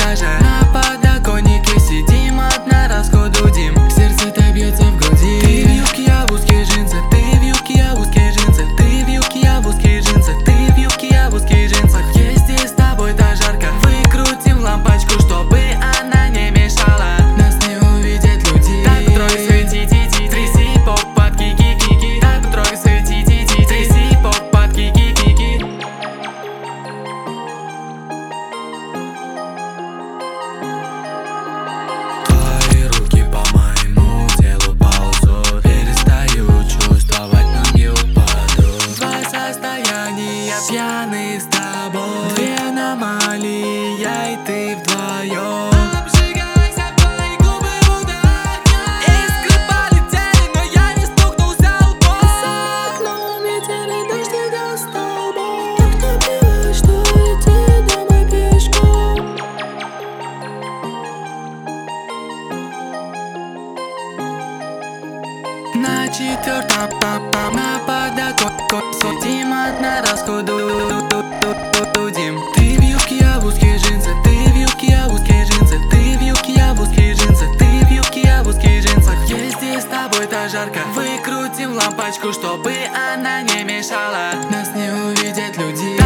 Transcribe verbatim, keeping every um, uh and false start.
этаже. На подоконнике сидим, одна раскудудим. Сердце-то бьется в груди. Ты в юбке, я в узких джинсах. Ты в юбке, я в узких джинсах. Ты в юбке, я в узких джинсах. Ты в юбке, я в узких джинсах. Есть здесь с тобой так жарко. Выкрутим лампочку, чтобы она не мешала. Нас не увидят люди. Так трое свети, ти-ти, тряси поп под ки-ки-ки-ки. Так трое свети, ти-ти, тряси поп под ки-ки-ки-ки. Твои руки по моему телу ползут. Перестаю чувствовать, ноги упадут. Два состояния пьяны с тобой. Две аномалии, я и ты вдвоем. Обжигайся, твои губы будто огня. Искры полетели, но я не стукнулся лбом. За окном метели, дождь идет с тобой. Так напилась, что идти домой пешком. На четвертом на подоконнике сидим, одна раскудудим. Ты в юбке, я в узких джинсах. Ты в юбке, я в узких джинсах. Ты в юбке, я в узких джинсах. Ты в юбке, я в узких джинсах. Есть здесь с тобой так жарко. Выкрутим лампочку, чтобы она не мешала. Нас не увидят люди.